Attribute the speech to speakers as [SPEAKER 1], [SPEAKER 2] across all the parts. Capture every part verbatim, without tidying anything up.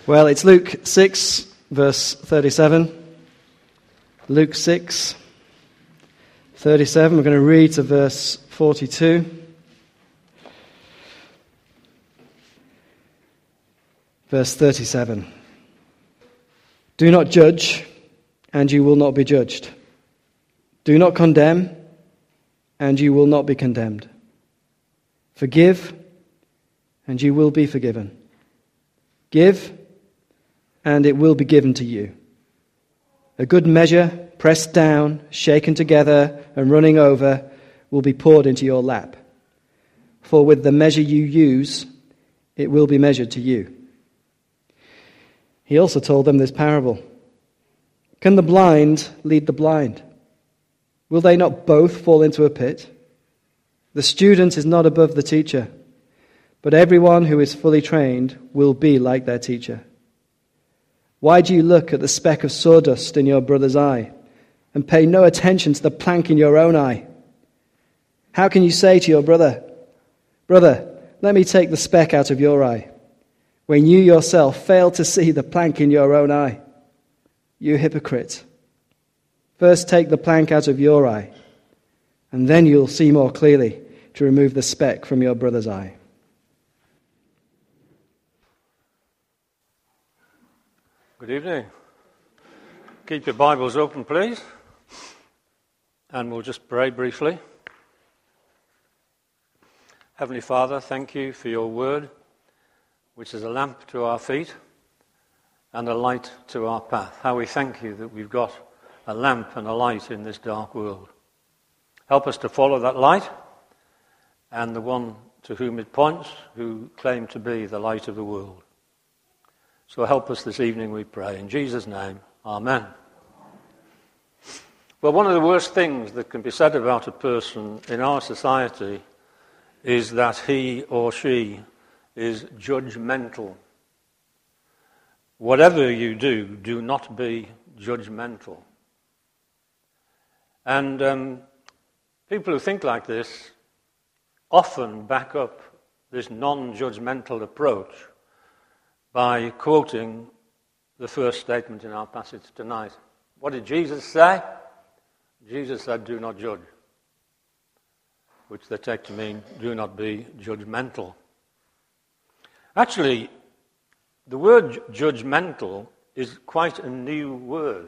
[SPEAKER 1] Well, it's Luke six, verse thirty-seven. Luke six, thirty-seven. We're going to read to verse forty-two. Verse thirty-seven. Do not judge, and you will not be judged. Do not condemn, and you will not be condemned. Forgive, and you will be forgiven. Give, and it will be given to you. A good measure, pressed down, shaken together, and running over, will be poured into your lap. For with the measure you use, it will be measured to you. He also told them this parable. Can the blind lead the blind? Will they not both fall into a pit? The student is not above the teacher, but everyone who is fully trained will be like their teacher. Why do you look at the speck of sawdust in your brother's eye and pay no attention to the plank in your own eye? How can you say to your brother, Brother, let me take the speck out of your eye, when you yourself fail to see the plank in your own eye? You hypocrite. First take the plank out of your eye, and then you'll see more clearly to remove the speck from your brother's eye.
[SPEAKER 2] Good evening. Keep your Bibles open, please, and we'll just pray briefly. Heavenly Father, thank you for your word, which is a lamp to our feet and a light to our path. How we thank you that we've got a lamp and a light in this dark world. Help us to follow that light and the one to whom it points, who claim to be the light of the world. So help us this evening, we pray. In Jesus' name, amen. Well, one of the worst things that can be said about a person in our society is that he or she is judgmental. Whatever you do, do not be judgmental. And um, people who think like this often back up this non-judgmental approach by quoting the first statement in our passage tonight. What did Jesus say? Jesus said, do not judge, which they take to mean do not be judgmental. Actually, the word judgmental is quite a new word.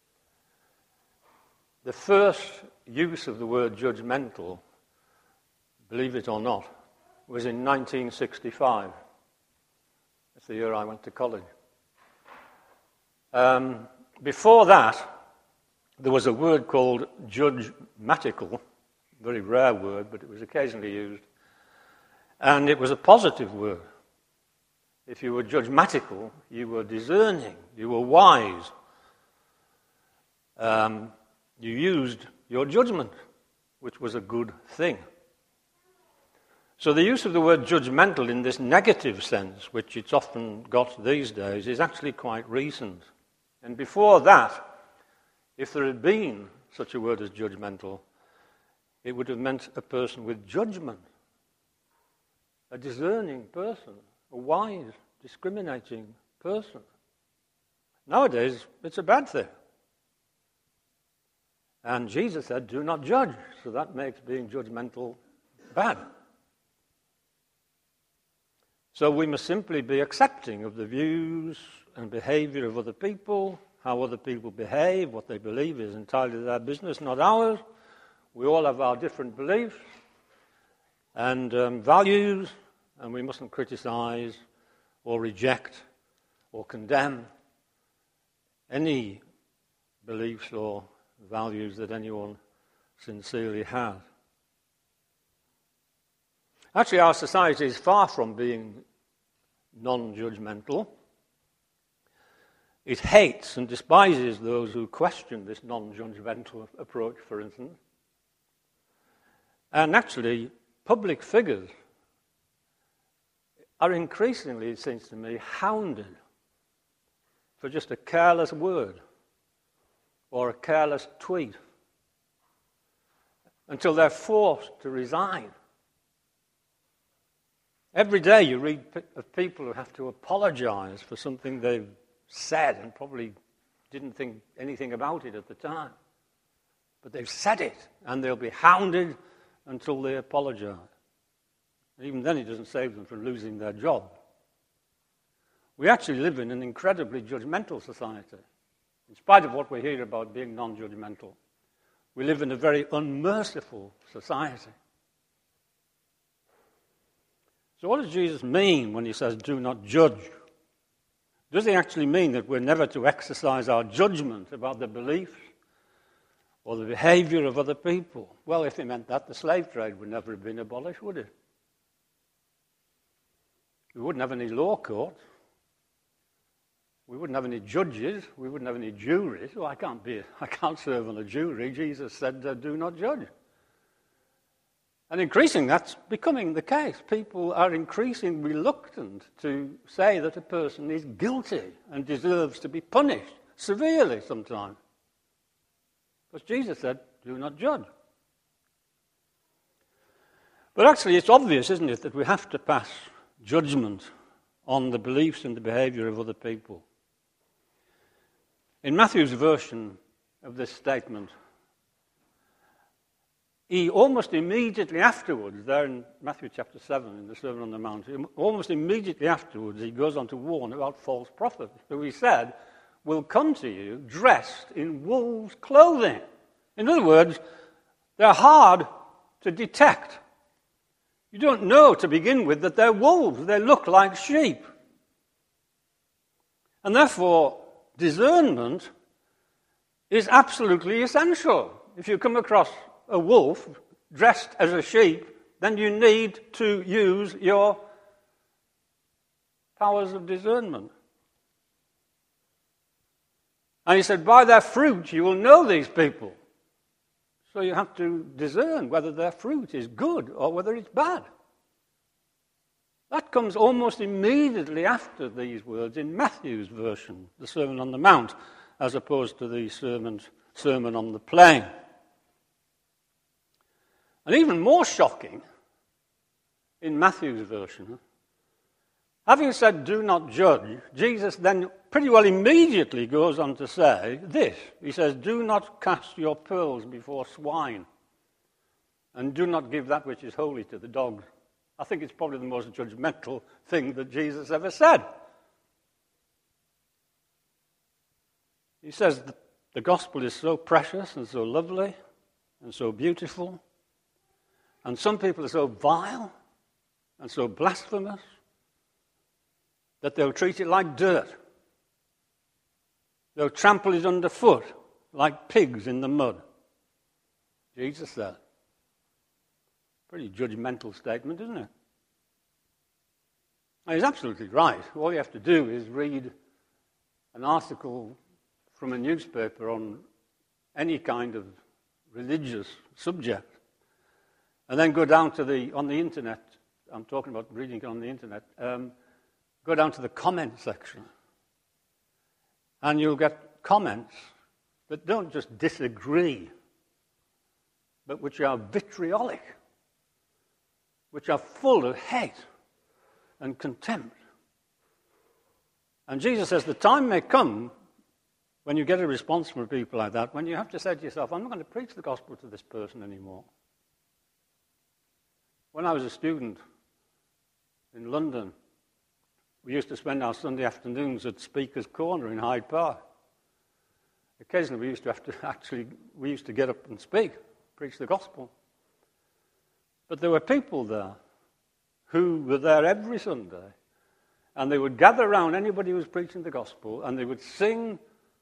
[SPEAKER 2] The first use of the word judgmental, believe it or not, was in nineteen sixty-five. That's the year I went to college. Um, before that, there was a word called judgmatical, very rare word, but it was occasionally used, and it was a positive word. If you were judgmatical, you were discerning, you were wise. Um, you used your judgment, which was a good thing. So the use of the word judgmental in this negative sense, which it's often got these days, is actually quite recent. And before that, if there had been such a word as judgmental, it would have meant a person with judgment, a discerning person, a wise, discriminating person. Nowadays, it's a bad thing. And Jesus said, do not judge, so that makes being judgmental bad. So we must simply be accepting of the views and behavior of other people. How other people behave, what they believe is entirely their business, not ours. We all have our different beliefs and um, values, and we mustn't criticize or reject or condemn any beliefs or values that anyone sincerely has. Actually, our society is far from being non-judgmental. It hates and despises those who question this non-judgmental approach, for instance. And actually, public figures are increasingly, it seems to me, hounded for just a careless word or a careless tweet until they're forced to resign. Every day you read of people who have to apologize for something they've said and probably didn't think anything about it at the time. But they've said it, and they'll be hounded until they apologize. And even then it doesn't save them from losing their job. We actually live in an incredibly judgmental society. In spite of what we hear about being non-judgmental, we live in a very unmerciful society. So what does Jesus mean when he says, do not judge? Does he actually mean that we're never to exercise our judgment about the beliefs or the behavior of other people? Well, if he meant that, the slave trade would never have been abolished, would it? We wouldn't have any law courts. We wouldn't have any judges. We wouldn't have any juries. Well, I can't be, I can't serve on a jury. Jesus said, uh, do not judge. And increasingly, that's becoming the case. People are increasingly reluctant to say that a person is guilty and deserves to be punished severely sometimes. Because Jesus said, do not judge. But actually, it's obvious, isn't it, that we have to pass judgment on the beliefs and the behavior of other people. In Matthew's version of this statement, he almost immediately afterwards, there in Matthew chapter seven, in the Sermon on the Mount, almost immediately afterwards, he goes on to warn about false prophets, who he said will come to you dressed in wolves' clothing. In other words, they're hard to detect. You don't know to begin with that they're wolves. They look like sheep. And therefore, discernment is absolutely essential. If you come across a wolf dressed as a sheep, then you need to use your powers of discernment. And he said, by their fruit you will know these people. So you have to discern whether their fruit is good or whether it's bad. That comes almost immediately after these words in Matthew's version, the Sermon on the Mount, as opposed to the sermon, sermon on the Plain. And even more shocking, in Matthew's version, having said, do not judge, Jesus then pretty well immediately goes on to say this. He says, do not cast your pearls before swine, and do not give that which is holy to the dogs. I think it's probably the most judgmental thing that Jesus ever said. He says the gospel is so precious and so lovely and so beautiful, and some people are so vile and so blasphemous that they'll treat it like dirt. They'll trample it underfoot like pigs in the mud. Jesus said. Pretty judgmental statement, isn't it? And he's absolutely right. All you have to do is read an article from a newspaper on any kind of religious subject, and then go down to the, on the internet, I'm talking about reading it on the internet, um, go down to the comment section, and you'll get comments that don't just disagree, but which are vitriolic, which are full of hate and contempt. And Jesus says the time may come when you get a response from people like that, when you have to say to yourself, I'm not going to preach the gospel to this person anymore. When I was a student in London, we used to spend our Sunday afternoons at Speaker's Corner in Hyde Park. Occasionally we used to have to actually, we used to get up and speak, preach the gospel. But there were people there who were there every Sunday, and they would gather around anybody who was preaching the gospel, and they would sing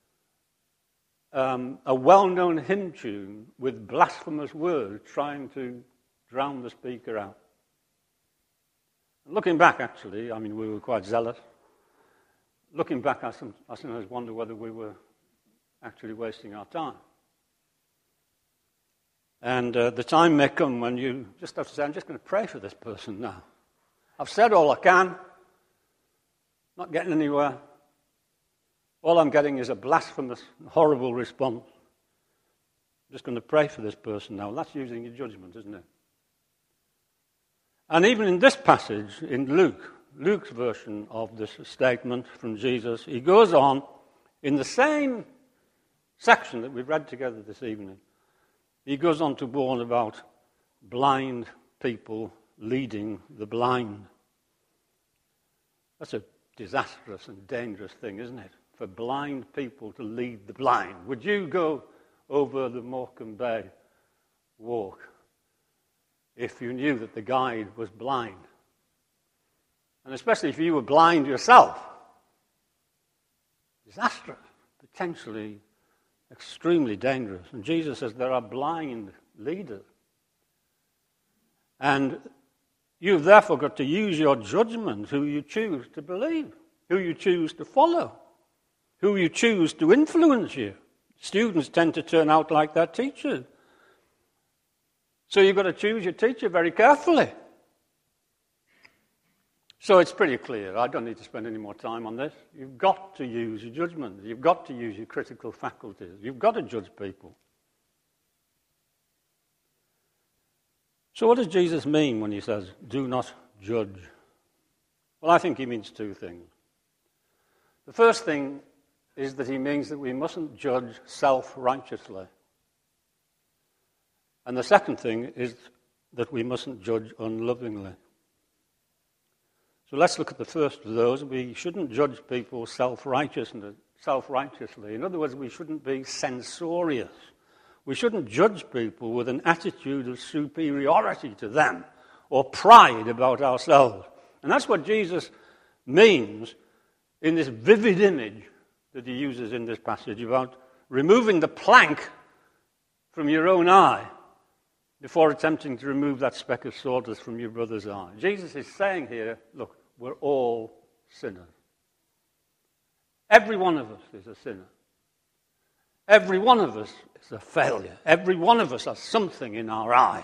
[SPEAKER 2] um, a well-known hymn tune with blasphemous words, trying to drown the speaker out. Looking back, actually, I mean, we were quite zealous. Looking back, I sometimes wonder whether we were actually wasting our time. And uh, the time may come when you just have to say, I'm just going to pray for this person now. I've said all I can, not getting anywhere. All I'm getting is a blasphemous, horrible response. I'm just going to pray for this person now. That's using your judgment, isn't it? And even in this passage, in Luke, Luke's version of this statement from Jesus, he goes on in the same section that we've read together this evening. He goes on to warn about blind people leading the blind. That's a disastrous and dangerous thing, isn't it? For blind people to lead the blind. Would you go over the Morecambe Bay walk if you knew that the guide was blind? And especially if you were blind yourself. Disastrous, potentially extremely dangerous. And Jesus says there are blind leaders. And you've therefore got to use your judgment who you choose to believe, who you choose to follow, who you choose to influence you. Students tend to turn out like their teachers. So you've got to choose your teacher very carefully. So it's pretty clear. I don't need to spend any more time on this. You've got to use your judgment. You've got to use your critical faculties. You've got to judge people. So what does Jesus mean when he says, do not judge? Well, I think he means two things. The first thing is that he means that we mustn't judge self-righteously. And the second thing is that we mustn't judge unlovingly. So let's look at the first of those. We shouldn't judge people self-righteously. self-righteously. In other words, we shouldn't be censorious. We shouldn't judge people with an attitude of superiority to them or pride about ourselves. And that's what Jesus means in this vivid image that he uses in this passage about removing the plank from your own eye before attempting to remove that speck of sawdust from your brother's eye. Jesus is saying here, look, we're all sinners. Every one of us is a sinner. Every one of us is a failure. Every one of us has something in our eye.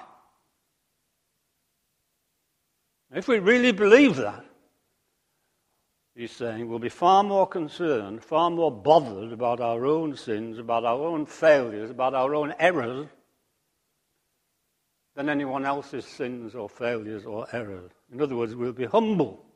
[SPEAKER 2] If we really believe that, he's saying we'll be far more concerned, far more bothered about our own sins, about our own failures, about our own errors, than anyone else's sins or failures or errors. In other words, we'll be humble.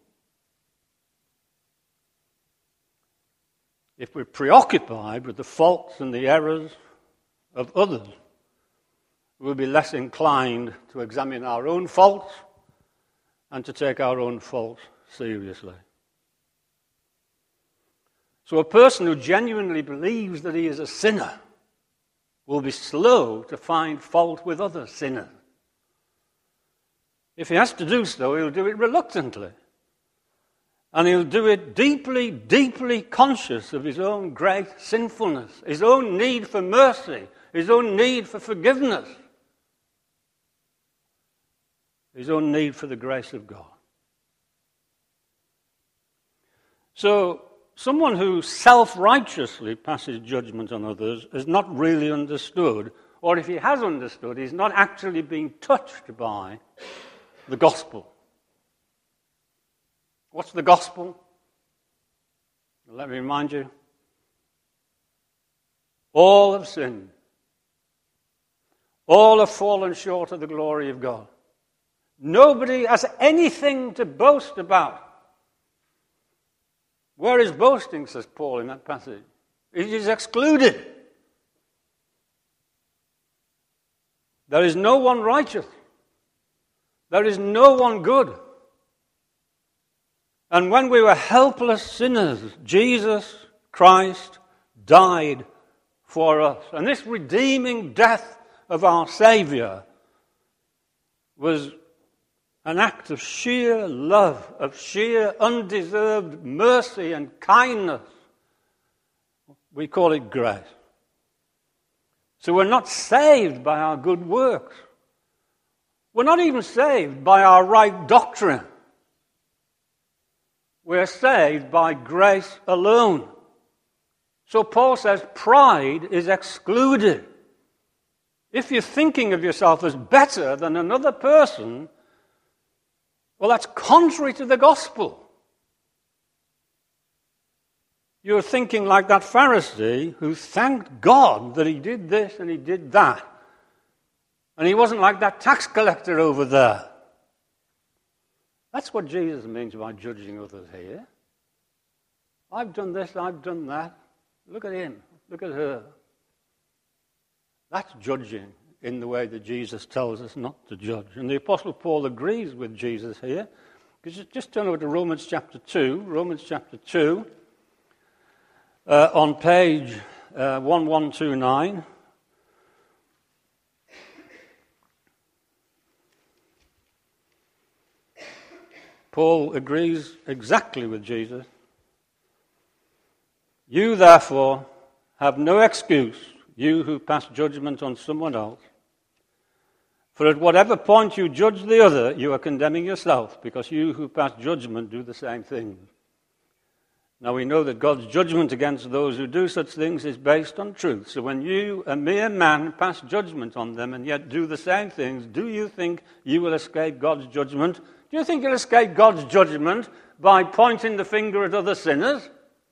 [SPEAKER 2] If we're preoccupied with the faults and the errors of others, we'll be less inclined to examine our own faults and to take our own faults seriously. So a person who genuinely believes that he is a sinner will be slow to find fault with other sinners. If he has to do so, he'll do it reluctantly. And he'll do it deeply, deeply conscious of his own great sinfulness, his own need for mercy, his own need for forgiveness, his own need for the grace of God. So, someone who self-righteously passes judgment on others has not really understood, or if he has understood, he's not actually being touched by the gospel. What's the gospel? Let me remind you. All have sinned. All have fallen short of the glory of God. Nobody has anything to boast about. Where is boasting, says Paul in that passage? It is excluded. There is no one righteous. There is no one good. And when we were helpless sinners, Jesus Christ died for us. And this redeeming death of our Savior was an act of sheer love, of sheer undeserved mercy and kindness. We call it grace. So we're not saved by our good works. We're not even saved by our right doctrine. We're saved by grace alone. So Paul says pride is excluded. If you're thinking of yourself as better than another person, well, that's contrary to the gospel. You're thinking like that Pharisee who thanked God that he did this and he did that. And he wasn't like that tax collector over there That's what Jesus means by judging others here. I've done this, I've done that. Look at him, look at her. That's judging in the way that Jesus tells us not to judge. And the Apostle Paul agrees with Jesus here. Because just turn over to Romans chapter two. Romans chapter two, uh, on page uh, eleven twenty-nine. Paul agrees exactly with Jesus. You, therefore, have no excuse, you who pass judgment on someone else. For at whatever point you judge the other, you are condemning yourself, because you who pass judgment do the same thing. Now we know that God's judgment against those who do such things is based on truth. So when you, a mere man, pass judgment on them and yet do the same things, do you think you will escape God's judgment? Do you think you'll escape God's judgment by pointing the finger at other sinners?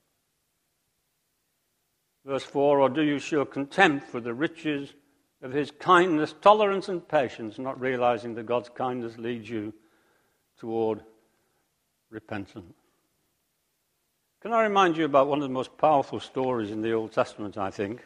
[SPEAKER 2] Verse four, or do you show contempt for the riches of his kindness, tolerance, and patience, not realizing that God's kindness leads you toward repentance? Can I remind you about one of the most powerful stories in the Old Testament, I think?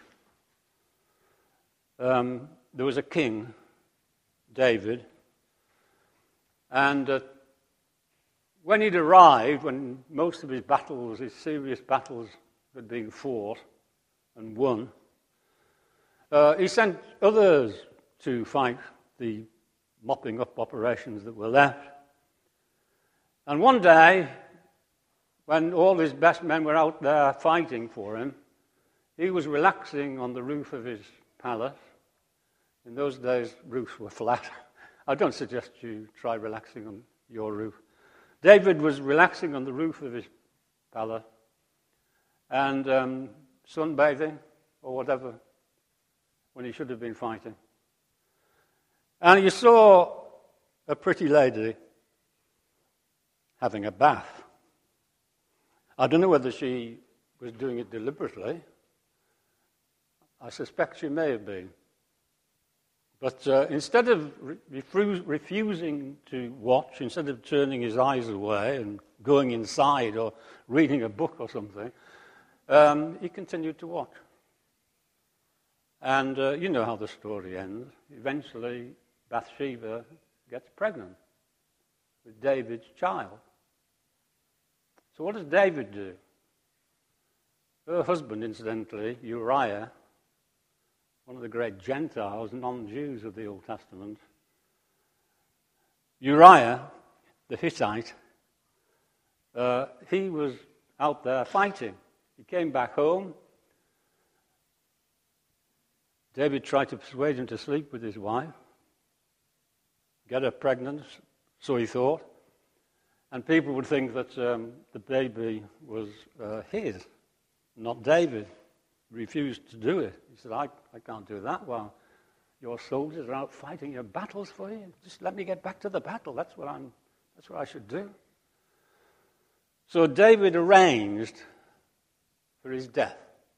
[SPEAKER 2] Um, there was a king, David, and uh, when he'd arrived, when most of his battles, his serious battles, had been fought and won, uh, he sent others to fight the mopping up operations that were left. And one day, when all his best men were out there fighting for him, he was relaxing on the roof of his palace. In those days, roofs were flat. I don't suggest you try relaxing on your roof. David was relaxing on the roof of his palace and um, sunbathing or whatever when he should have been fighting. And he saw a pretty lady having a bath. I don't know whether she was doing it deliberately. I suspect she may have been. But uh, instead of re- refu- refusing to watch, instead of turning his eyes away and going inside or reading a book or something, um, he continued to watch. And uh, you know how the story ends. Eventually, Bathsheba gets pregnant with David's child. So what does David do? Her husband, incidentally, Uriah, one of the great Gentiles, non-Jews of the Old Testament, Uriah, the Hittite, uh, he was out there fighting. He came back home. David tried to persuade him to sleep with his wife, get her pregnant, so he thought. And people would think that um, the baby was uh, his, not David. He refused to do it. He said, I, I can't do that while your soldiers are out fighting your battles for you. Just let me get back to the battle. That's what I'm. That's what I should do. So David arranged for his death.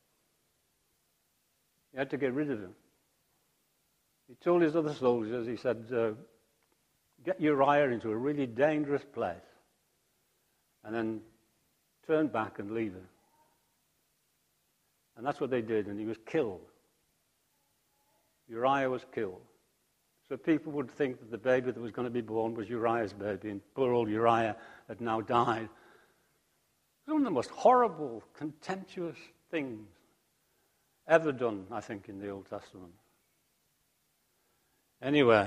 [SPEAKER 2] He had to get rid of him. He told his other soldiers, he said, uh, get Uriah into a really dangerous place and then turn back and leave him. And that's what they did, and he was killed. Uriah was killed. So people would think that the baby that was going to be born was Uriah's baby, and poor old Uriah had now died. It was one of the most horrible, contemptuous things ever done, I think, in the Old Testament. Anyway,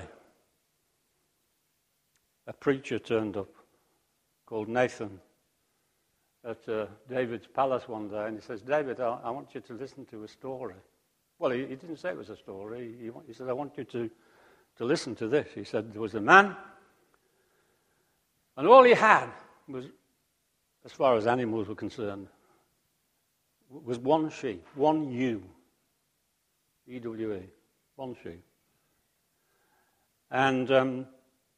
[SPEAKER 2] a preacher turned up called Nathan at uh, David's palace one day, and he says, David, I, I want you to listen to a story. Well, he, he didn't say it was a story. He, he said, I want you to, to listen to this. He said, there was a man, and all he had was, as far as animals were concerned, was one sheep, one ewe, E W E, one sheep. And um,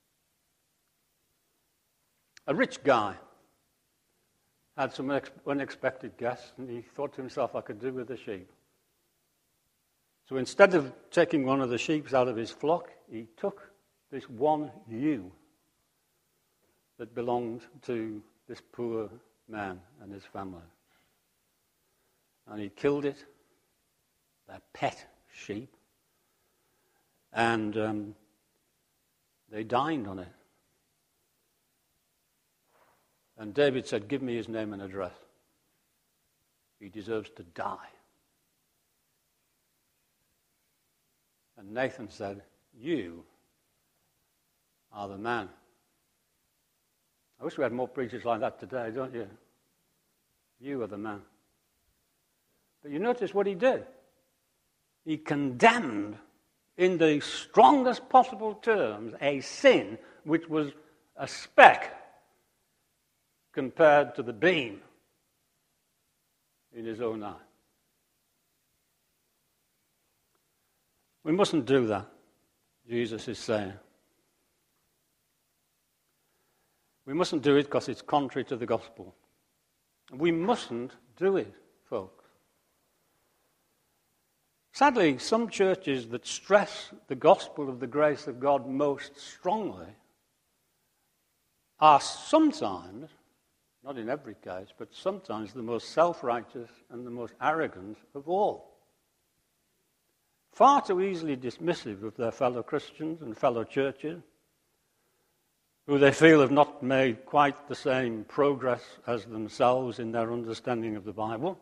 [SPEAKER 2] a rich guy had some ex- unexpected guests, and he thought to himself, I could do with the sheep. So instead of taking one of the sheep out of his flock, he took this one ewe that belonged to this poor man and his family. And he killed it, their pet sheep, and um, they dined on it. And David said, "Give me his name and address. He deserves to die." And Nathan said, "You are the man." I wish we had more preachers like that today, don't you? You are the man. But you notice what he did. He condemned, in the strongest possible terms, a sin which was a speck compared to the beam in his own eye. We mustn't do that, Jesus is saying. We mustn't do it because it's contrary to the gospel. We mustn't do it, folks. Sadly, some churches that stress the gospel of the grace of God most strongly are sometimes, not in every case, but sometimes the most self-righteous and the most arrogant of all. Far too easily dismissive of their fellow Christians and fellow churches, who they feel have not made quite the same progress as themselves in their understanding of the Bible.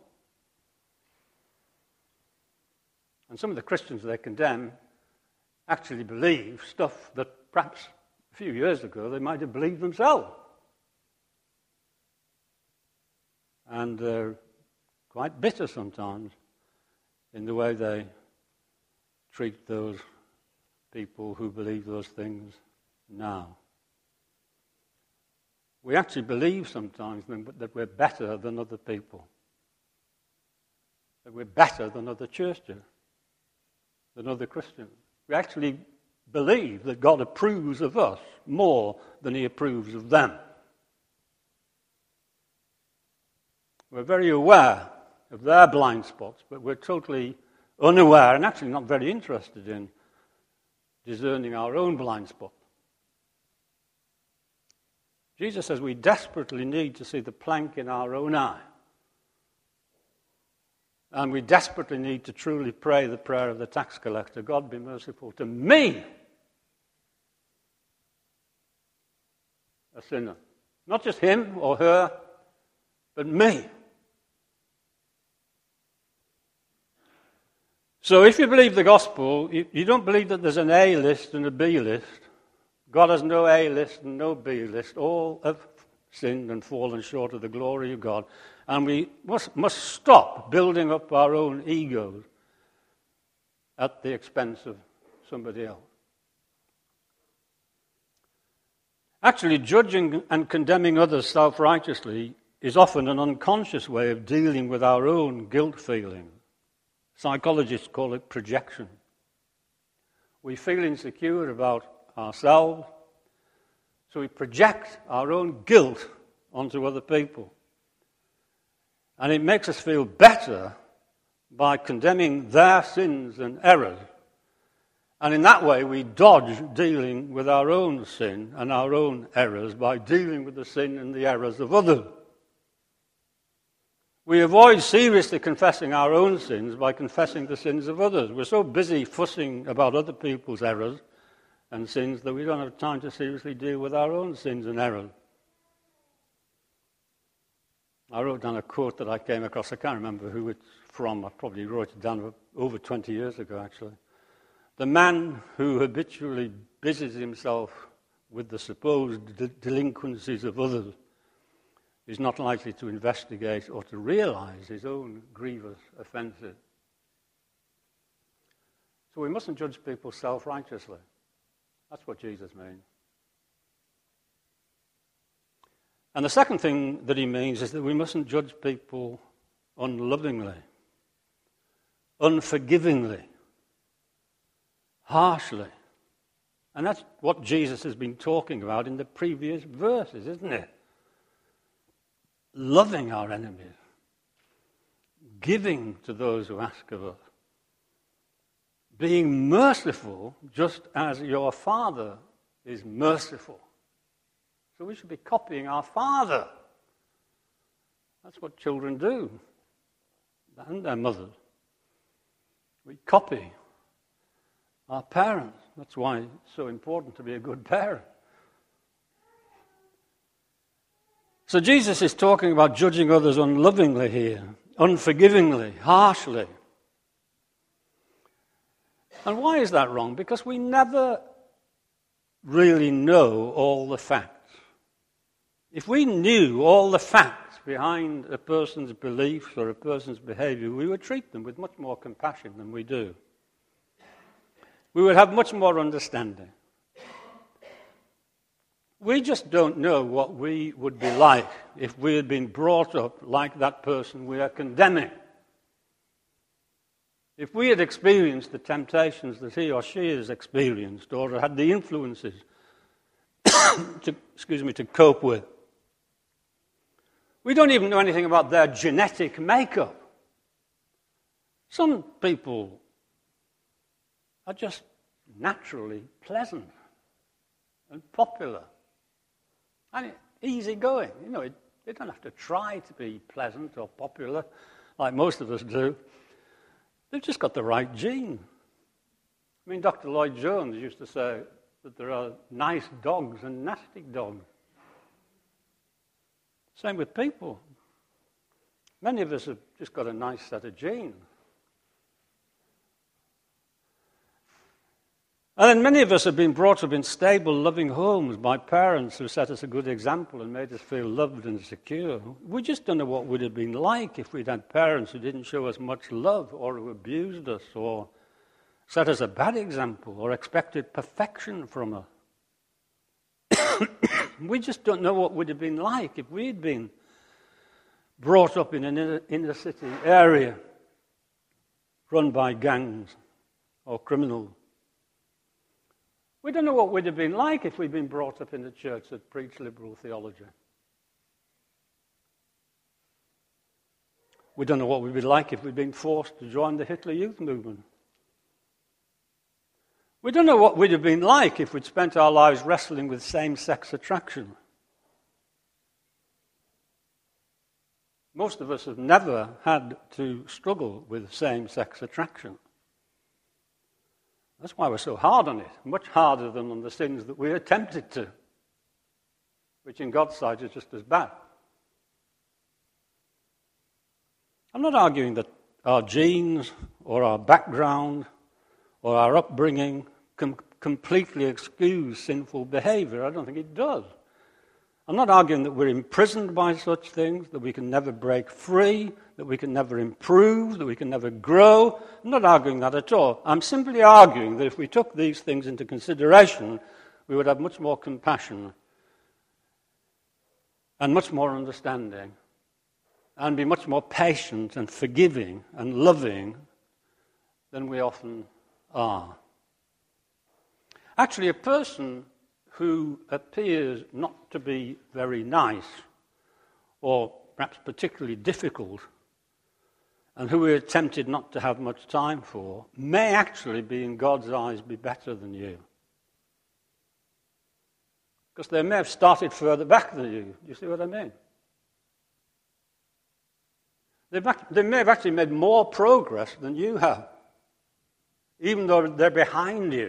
[SPEAKER 2] And some of the Christians they condemn actually believe stuff that perhaps a few years ago they might have believed themselves. And they're quite bitter sometimes in the way they treat those people who believe those things now. We actually believe sometimes that we're better than other people, that we're better than other churches, than other Christians. We actually believe that God approves of us more than he approves of them. We're very aware of their blind spots, but we're totally unaware and actually not very interested in discerning our own blind spot. Jesus says we desperately need to see the plank in our own eye. And we desperately need to truly pray the prayer of the tax collector, God be merciful to me, a sinner. Not just him or her, but me. So if you believe the gospel, you, you don't believe that there's an A list and a B list. God has no A list and no B list. All have sinned and fallen short of the glory of God. And we must, must stop building up our own egos at the expense of somebody else. Actually, judging and condemning others self-righteously is often an unconscious way of dealing with our own guilt feeling. Psychologists call it projection. We feel insecure about ourselves, so we project our own guilt onto other people. And it makes us feel better by condemning their sins and errors. And in that way, we dodge dealing with our own sin and our own errors by dealing with the sin and the errors of others. We avoid seriously confessing our own sins by confessing the sins of others. We're so busy fussing about other people's errors and sins that we don't have time to seriously deal with our own sins and errors. I wrote down a quote that I came across. I can't remember who it's from. I probably wrote it down over twenty years ago, actually. The man who habitually busies himself with the supposed de- delinquencies of others is not likely to investigate or to realize his own grievous offenses. So we mustn't judge people self-righteously. That's what Jesus means. And the second thing that he means is that we mustn't judge people unlovingly, unforgivingly, harshly. And that's what Jesus has been talking about in the previous verses, isn't it? Loving our enemies, giving to those who ask of us, being merciful just as your Father is merciful. So we should be copying our Father. That's what children do, and their mothers. We copy our parents. That's why it's so important to be a good parent. So Jesus is talking about judging others unlovingly here, unforgivingly, harshly. And why is that wrong? Because we never really know all the facts. If we knew all the facts behind a person's beliefs or a person's behavior, we would treat them with much more compassion than we do. We would have much more understanding. We just don't know what we would be like if we had been brought up like that person we are condemning. If we had experienced the temptations that he or she has experienced, or had the influences to, excuse me, to cope with. We don't even know anything about their genetic makeup. Some people are just naturally pleasant and popular and easygoing. You know, it, they don't have to try to be pleasant or popular like most of us do. They've just got the right gene. I mean, Doctor Lloyd Jones used to say that there are nice dogs and nasty dogs. Same with people. Many of us have just got a nice set of genes. And then many of us have been brought up in stable, loving homes by parents who set us a good example and made us feel loved and secure. We just don't know what would have been like if we'd had parents who didn't show us much love, or who abused us, or set us a bad example, or expected perfection from us. We just don't know what would have been like if we'd been brought up in an inner, inner city area run by gangs or criminals. We don't know what we'd have been like if we'd been brought up in a church that preached liberal theology. We don't know what we'd be like if we'd been forced to join the Hitler Youth movement. We don't know what we'd have been like if we'd spent our lives wrestling with same-sex attraction. Most of us have never had to struggle with same-sex attraction. That's why we're so hard on it, much harder than on the sins that we are tempted to, which in God's sight is just as bad. I'm not arguing that our genes or our background or our upbringing can completely excuse sinful behavior. I don't think it does. I'm not arguing that we're imprisoned by such things, that we can never break free, that we can never improve, that we can never grow. I'm not arguing that at all. I'm simply arguing that if we took these things into consideration, we would have much more compassion and much more understanding and be much more patient and forgiving and loving than we often are. Actually, a person who appears not to be very nice, or perhaps particularly difficult, and who we're tempted not to have much time for, may actually be, in God's eyes, be better than you. Because they may have started further back than you. Do you see what I mean? They've, they may have actually made more progress than you have, even though they're behind you.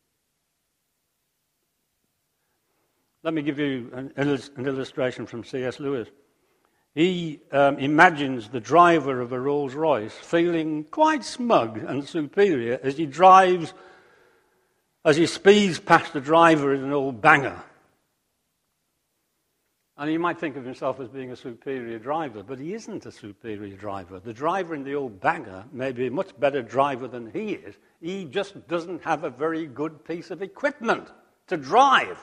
[SPEAKER 2] Let me give you an, an illustration from C S Lewis. He um, imagines the driver of a Rolls Royce feeling quite smug and superior as he drives, as he speeds past the driver in an old banger. And he might think of himself as being a superior driver, but he isn't a superior driver. The driver in the old banger may be a much better driver than he is. He just doesn't have a very good piece of equipment to drive.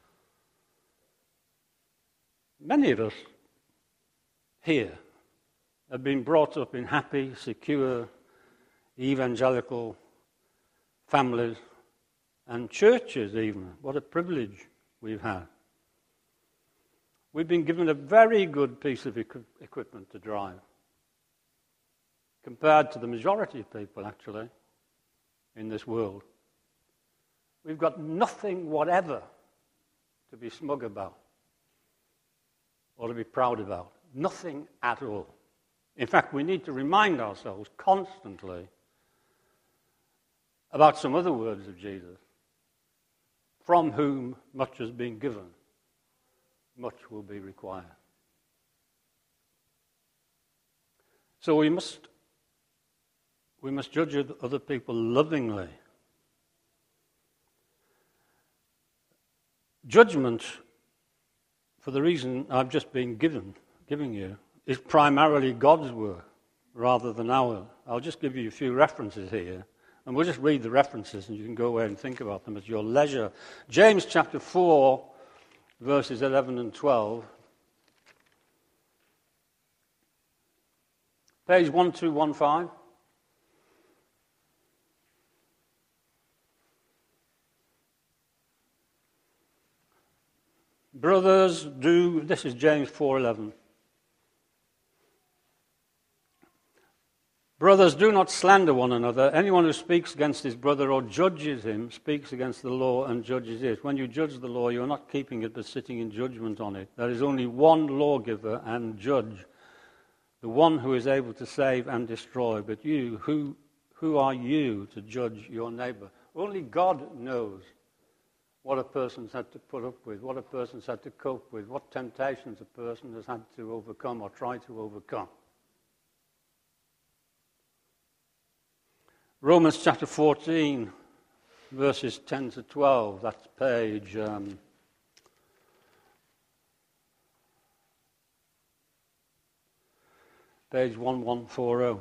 [SPEAKER 2] Many of us here have been brought up in happy, secure, evangelical families and churches even. What a privilege we've had. We've been given a very good piece of equi- equipment to drive, compared to the majority of people, actually, in this world. We've got nothing whatever to be smug about. or to be proud about. Nothing at all. In fact, we need to remind ourselves constantly about some other words of Jesus. From whom much has been given, much will be required. So we must, we must judge other people lovingly. Judgment, for the reason I've just been given, giving you, is primarily God's work rather than ours. I'll just give you a few references here. And we'll just read the references and you can go away and think about them at your leisure. James chapter four, verses eleven and twelve. Page one two one five. Brothers, do, this is James four eleven. Brothers, do not slander one another. Anyone who speaks against his brother or judges him speaks against the law and judges it. When you judge the law, you are not keeping it but sitting in judgment on it. There is only one lawgiver and judge, the one who is able to save and destroy. But you, who, who are you to judge your neighbor? Only God knows what a person's had to put up with, what a person's had to cope with, what temptations a person has had to overcome or try to overcome. Romans chapter fourteen, verses ten to twelve, that's page um, page one one four zero.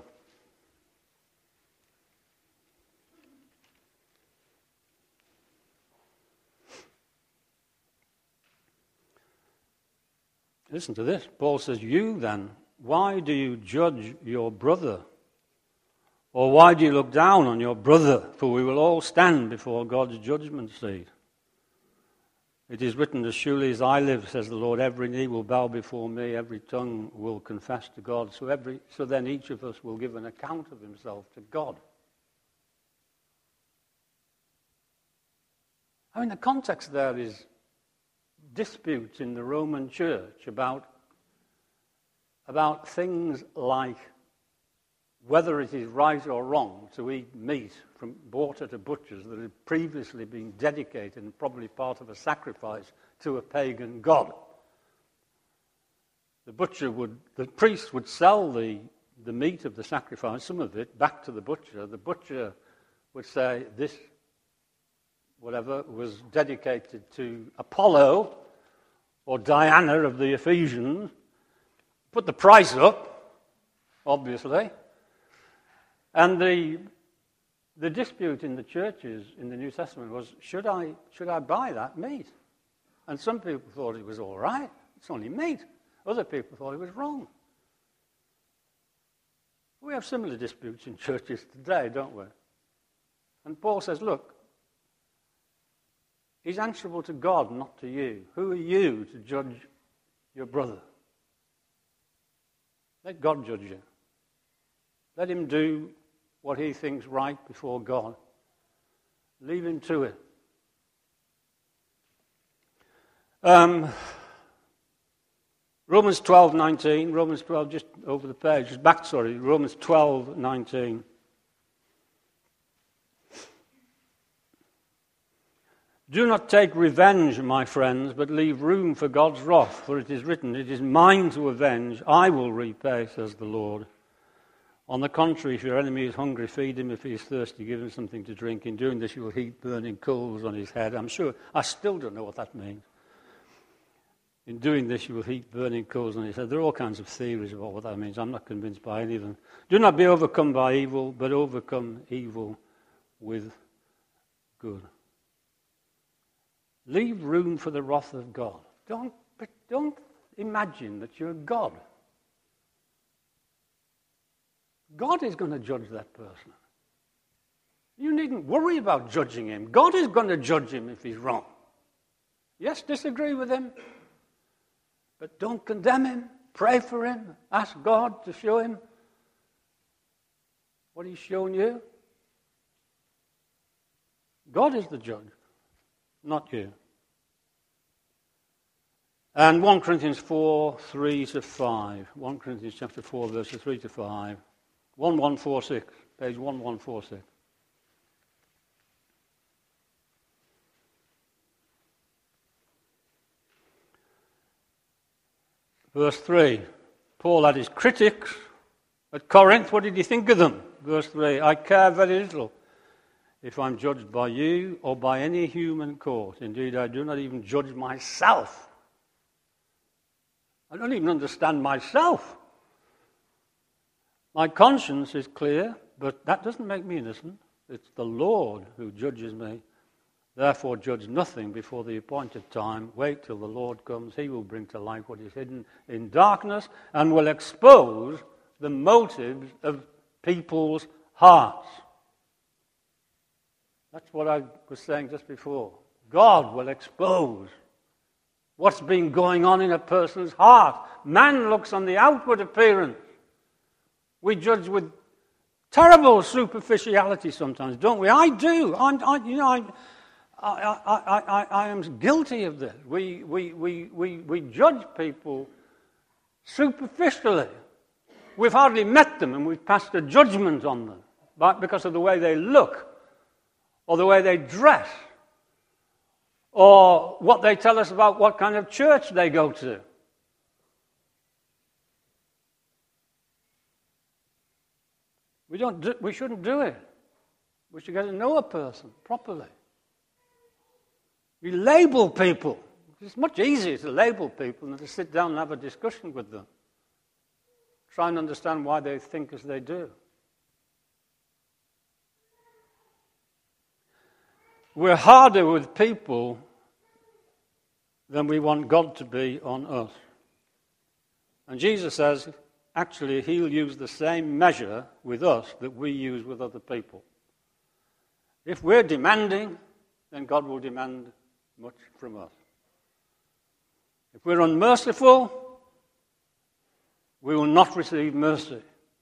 [SPEAKER 2] Listen to this. Paul says, you then, why do you judge your brother? Or why do you look down on your brother? For we will all stand before God's judgment seat. It is written, as surely as I live, says the Lord, every knee will bow before me, every tongue will confess to God. So, every, so then each of us will give an account of himself to God. I mean, the context there is disputes in the Roman church about, about things like whether it is right or wrong to eat meat from bought at a butcher's that had previously been dedicated and probably part of a sacrifice to a pagan god. The butcher would, the priest would sell the, the meat of the sacrifice, some of it, back to the butcher. The butcher would say, this, whatever, was dedicated to Apollo or Diana of the Ephesians. Put the price up, obviously. And the the dispute in the churches in the New Testament was, should I should I buy that meat? And some people thought it was all right. It's only meat. Other people thought it was wrong. We have similar disputes in churches today, don't we? And Paul says, look, he's answerable to God, not to you. Who are you to judge your brother? Let God judge you. Let him do what he thinks right before God. Leave him to it. Um, Romans twelve nineteen, Romans twelve, just over the page, just back, sorry, Romans twelve nineteen. Do not take revenge, my friends, but leave room for God's wrath, for it is written, it is mine to avenge, I will repay, says the Lord. On the contrary, if your enemy is hungry, feed him. If he is thirsty, give him something to drink. In doing this, you will heap burning coals on his head. I'm sure, I still don't know what that means. In doing this, you will heap burning coals on his head. There are all kinds of theories about what that means. I'm not convinced by any of them. Do not be overcome by evil, but overcome evil with good. Leave room for the wrath of God. Don't, but don't imagine that you're God. God is going to judge that person. You needn't worry about judging him. God is going to judge him if he's wrong. Yes, disagree with him, but don't condemn him. Pray for him. Ask God to show him what he's shown you. God is the judge, not you. And First Corinthians four, three to five. First Corinthians chapter four, verses three to five. eleven forty-six, page eleven forty-six. Verse three, Paul had his critics at Corinth. What did he think of them? Verse three, I care very little if I'm judged by you or by any human court. Indeed, I do not even judge myself. I don't even understand myself. My conscience is clear, but that doesn't make me innocent. It's the Lord who judges me. Therefore, judge nothing before the appointed time. Wait till the Lord comes. He will bring to light what is hidden in darkness and will expose the motives of people's hearts. That's what I was saying just before. God will expose what's been going on in a person's heart. Man looks on the outward appearance. We judge with terrible superficiality sometimes, don't we? I do. I'm, I, you know, I, I, I, I, I am guilty of this. We, we, we, we, we judge people superficially. We've hardly met them and we've passed a judgment on them but because of the way they look or the way they dress or what they tell us about what kind of church they go to. We don't do, we shouldn't do it. We should get to know a person properly. We label people. It's much easier to label people than to sit down and have a discussion with them. Try and understand why they think as they do. We're harder with people than we want God to be on us. And Jesus says, actually, he'll use the same measure with us that we use with other people. If we're demanding, then God will demand much from us. If we're unmerciful, we will not receive mercy.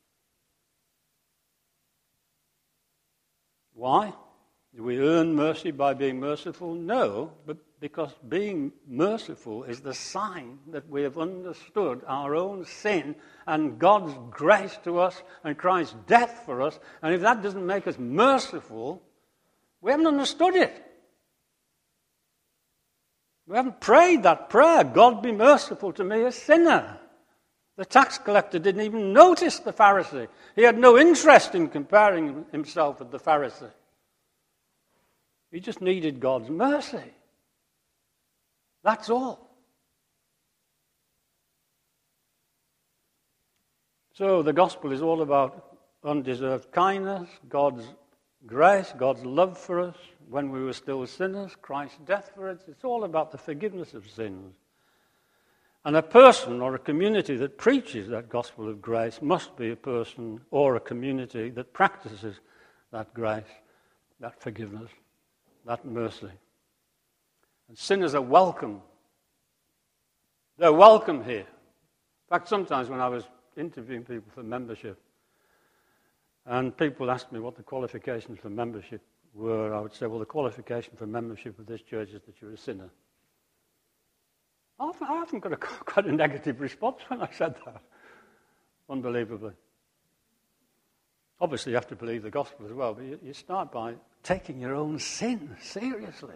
[SPEAKER 2] Why? Do we earn mercy by being merciful? No, but because being merciful is the sign that we have understood our own sin and God's grace to us and Christ's death for us. And if that doesn't make us merciful, we haven't understood it. We haven't prayed that prayer, God be merciful to me, a sinner. The tax collector didn't even notice the Pharisee. He had no interest in comparing himself with the Pharisee. He just needed God's mercy. That's all. So the gospel is all about undeserved kindness, God's grace, God's love for us. When we were still sinners, Christ's death for us. It's all about the forgiveness of sins. And a person or a community that preaches that gospel of grace must be a person or a community that practices that grace, that forgiveness, that mercy. And sinners are welcome. They're welcome here. In fact, sometimes when I was interviewing people for membership, and people asked me what the qualifications for membership were, I would say, well, the qualification for membership of this church is that you're a sinner. I haven't got a, quite a negative response when I said that, unbelievably. Obviously, you have to believe the gospel as well, but you, you start by taking your own sin seriously.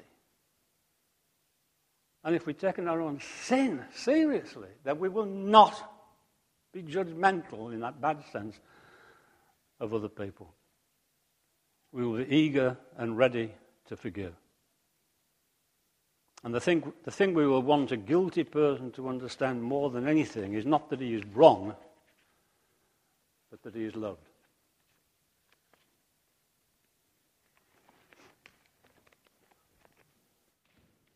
[SPEAKER 2] And if we've taken our own sin seriously, then we will not be judgmental in that bad sense of other people. We will be eager and ready to forgive. And the thing, the thing we will want a guilty person to understand more than anything is not that he is wrong, but that he is loved.